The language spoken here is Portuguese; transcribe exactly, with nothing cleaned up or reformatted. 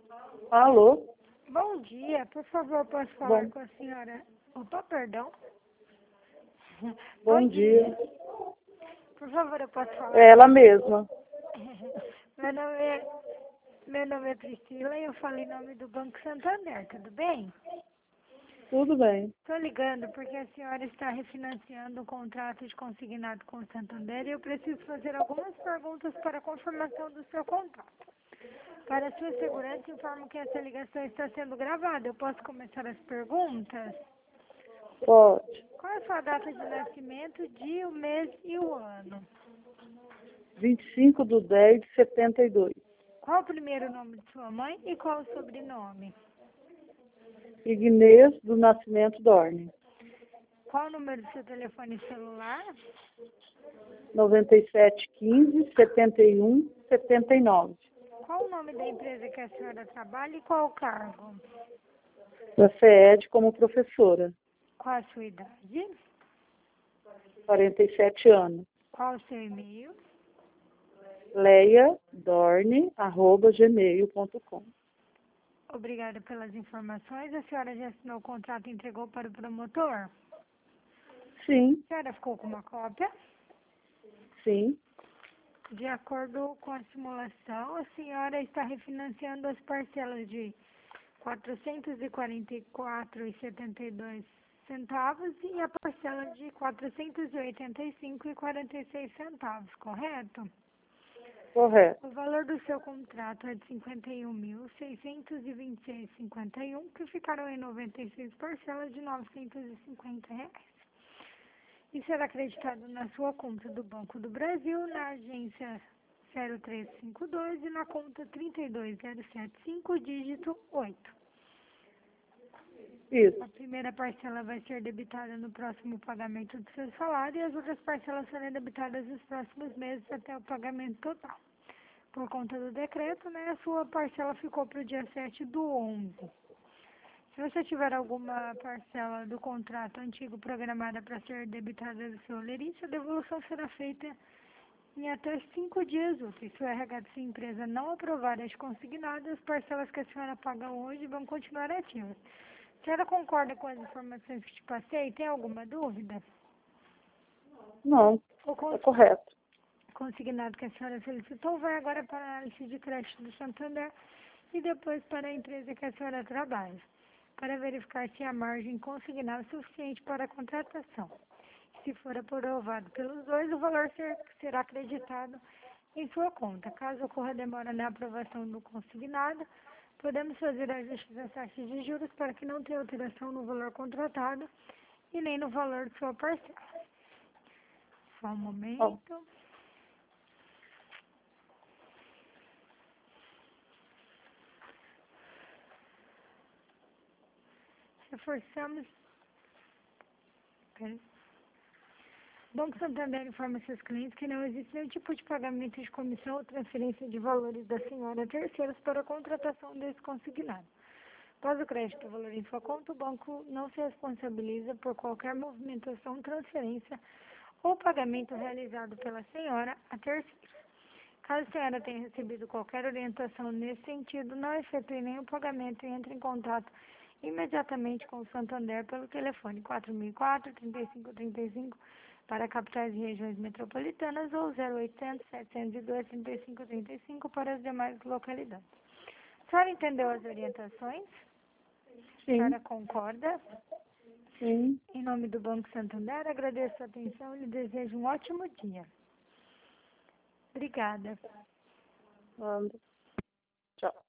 Alô? Bom dia, por favor, posso falar Bom, com a senhora? Opa, perdão. bom dia. Por favor, eu posso falar? É ela mesma. Meu nome é, meu nome é Priscila e eu falo em nome do Banco Santander, tudo bem? Tudo bem. Estou ligando porque a senhora está refinanciando um contrato de consignado com o Santander e eu preciso fazer algumas perguntas para a confirmação do seu contrato. Para sua segurança, informo que essa ligação está sendo gravada. Eu posso começar as perguntas? Pode. Qual é a sua data de nascimento, dia, o mês e o ano? vinte e cinco de dez de setenta e dois. Qual o primeiro nome de sua mãe e qual o sobrenome? Ignês do Nascimento Dorne. Qual o número do seu telefone celular? noventa e sete, quinze, setenta e um, setenta e nove. Qual o nome da empresa que a senhora trabalha e qual o cargo? Da FEED como professora. Qual a sua idade? quarenta e sete anos. Qual o seu e-mail? leia dorne arroba gmail ponto com. Obrigada pelas informações. A senhora já assinou o contrato e entregou para o promotor? Sim, A senhora ficou com uma cópia? sim. De acordo com a simulação, a senhora está refinanciando as parcelas de quatrocentos e quarenta e quatro reais e setenta e dois centavos e a parcela de quatrocentos e oitenta e cinco reais e quarenta e seis centavos, correto? Correto. O valor do seu contrato é de cinquenta e um mil, seiscentos e vinte e seis reais e cinquenta e um reais, que ficaram em noventa e seis parcelas de novecentos e cinquenta reais. E será acreditado na sua conta do Banco do Brasil, na agência zero três cinco dois e na conta trinta e dois zero sete cinco, dígito oito. Isso. A primeira parcela vai ser debitada no próximo pagamento do seu salário e as outras parcelas serão debitadas nos próximos meses até o pagamento total. Por conta do decreto, né, a sua parcela ficou para o dia sete do onze. Se você tiver alguma parcela do contrato antigo programada para ser debitada do seu lerite, a devolução será feita em até cinco dias úteis. Se o R H da sua empresa não aprovar as consignadas, as parcelas que a senhora paga hoje vão continuar ativas. A senhora concorda com as informações que te passei? Tem alguma dúvida? Não, O é cons- correto. consignado que a senhora solicitou vai agora para a análise de crédito do Santander e depois para a empresa que a senhora trabalha, para verificar se a margem consignada é suficiente para a contratação. Se for aprovado pelos dois, o valor ser, será acreditado em sua conta. Caso ocorra demora na aprovação do consignado, podemos fazer ajustes às taxas de juros para que não tenha alteração no valor contratado e nem no valor de sua parcela. Só um Ó, momento. Reforçamos. Ok. Banco Santander informa seus clientes que não existe nenhum tipo de pagamento de comissão ou transferência de valores da senhora a terceiros para a contratação desse consignado. Após o crédito do valor em sua conta, o banco não se responsabiliza por qualquer movimentação, transferência ou pagamento realizado pela senhora a terceiros. Caso a senhora tenha recebido qualquer orientação nesse sentido, não efetue nenhum pagamento e entre em contato imediatamente com o Santander pelo telefone quatro mil e quatro, trinta e cinco trinta e cinco para capitais e regiões metropolitanas ou zero oitocentos, setecentos e dois, trinta e cinco trinta e cinco para as demais localidades. A senhora entendeu as orientações? A sim, senhora concorda? sim. Em nome do Banco Santander, agradeço a atenção e lhe desejo um ótimo dia. Obrigada. Anda. Tchau.